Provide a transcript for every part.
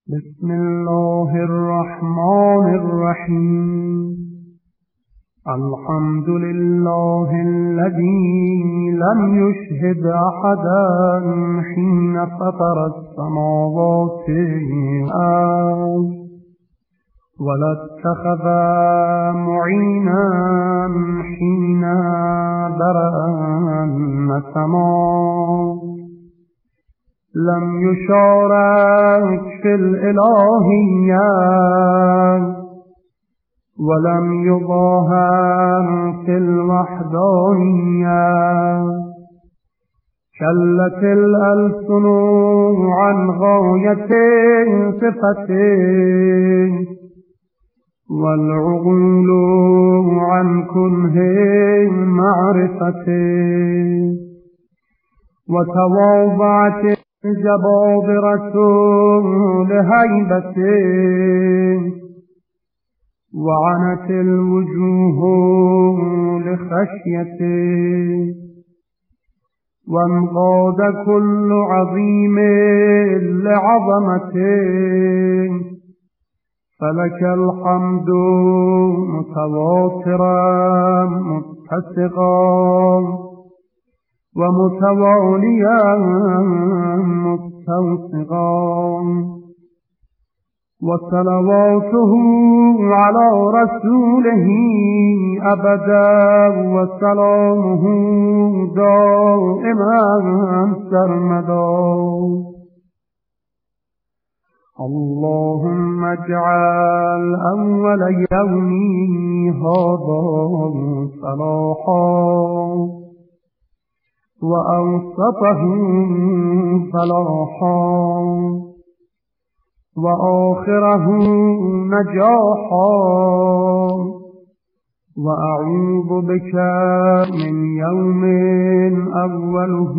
بسم الله الرحمن الرحيم. الحمد لله الذي لم يشهد أحدا حين فطر السماوات والأرض ولا اتخذ معينا حين برأ السماء. لم يشارك في الإلهية ولم يظاهر في الوحدانية. شلت الألسن عن غاية صفته والعقول عن كنه معرفته. وتواضعت الجبابرة لهيبته وعنت الوجوه لخشيته. وانقاد كل عظيم لعظمته. فلك الحمد متواترا متسقا ومتواليا مستوسغا. وصلواته على رسوله أبدا وسلامه دائما سرمدا. اللهم اجعل أول يومي هذا صلاحا وأوسطه فلاحا وآخره نجاحا. وأعوذ بك من يوم أوله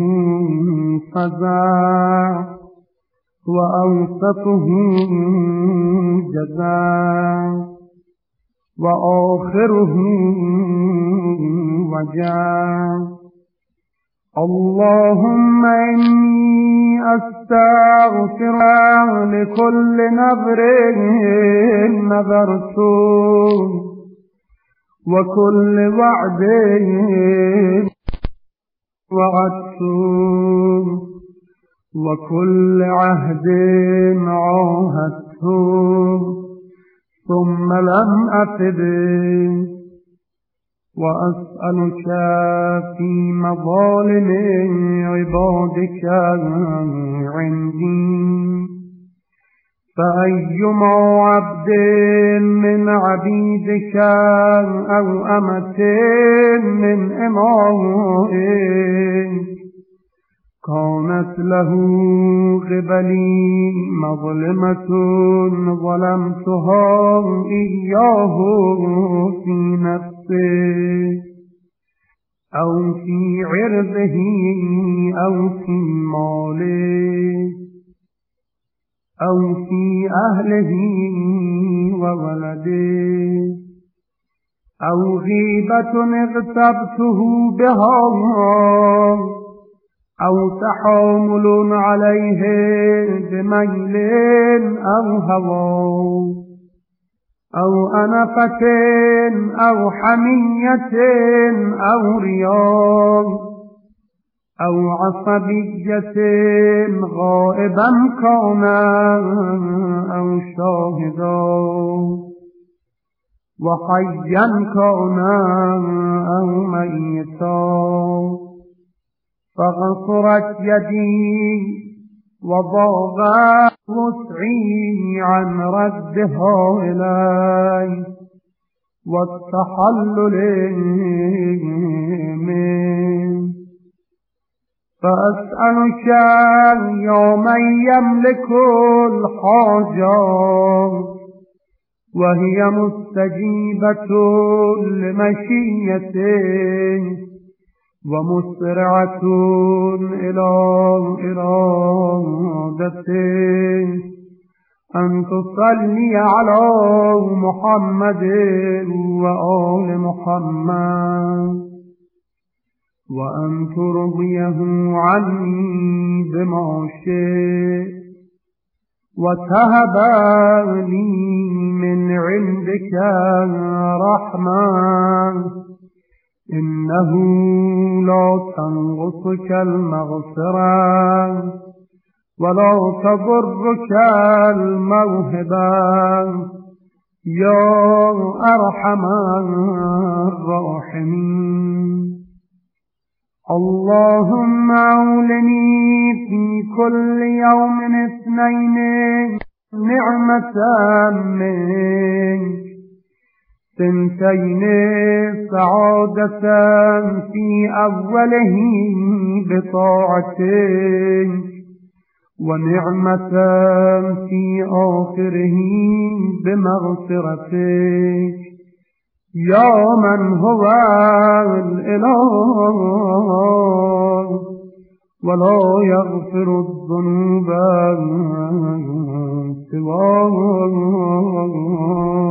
فزع وأوسطه جزاء وآخره وجاء. اللهم إني أستغفر لكل نذر نذرته وكل وعد وعدته وكل عهد عاهدته ثم لم أفده. وأسألك في مظالم عبادك عندي. فأيما عبد من عبيدك أو أمة من إمائك كانت له قبلي مظلمة ظلمتها إياه في نفسه أو في عرضه أو في ماله أو في أهله وولده أو غيبة اغتبته بها أو تحامل عليه بميل أو هوى أو أنفة أو حمية أو رياء أو عصبية غائبا كان أو شاهدا وحيا كان أو ميتا. فقصرت يدي وضاق وسعي عن ردها إلي والتحلل منه. فأسألك يا من يملك الحاجات وهي مستجيبة لمشيته ومسرعة إلى إرادته أن تصلي على محمد وآل محمد وأن ترضيه عني بما شئت وتهب لي من عندك رحمة إنه لا تنقصك المغفرة ولا تضرك الموهبة يا أرحم الراحمين. اللهم أولني في كل يوم 2 نعمة منك 2 سعادة في أوله بطاعتك ونعمة في آخره بمغفرتك يا من هو الإله ولا يغفر الذنوب سواك